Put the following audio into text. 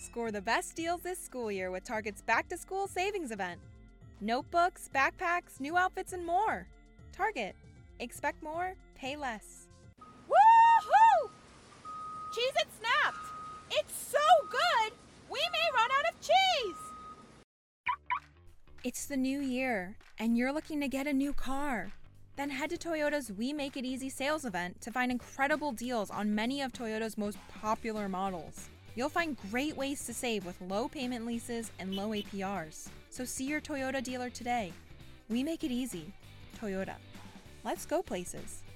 Score the best deals this school year with Target's back-to-school savings event. Notebooks, backpacks, new outfits, and more. Target. Expect more, pay less. Woohoo! Cheez-It snapped! It's so good, we may run out of cheese! It's the new year, and you're looking to get a new car. Then head to Toyota's We Make It Easy sales event to find incredible deals on many of Toyota's most popular models. You'll find great ways to save with low payment leases and low APRs. So see your Toyota dealer today. We make it easy. Toyota. Let's go places.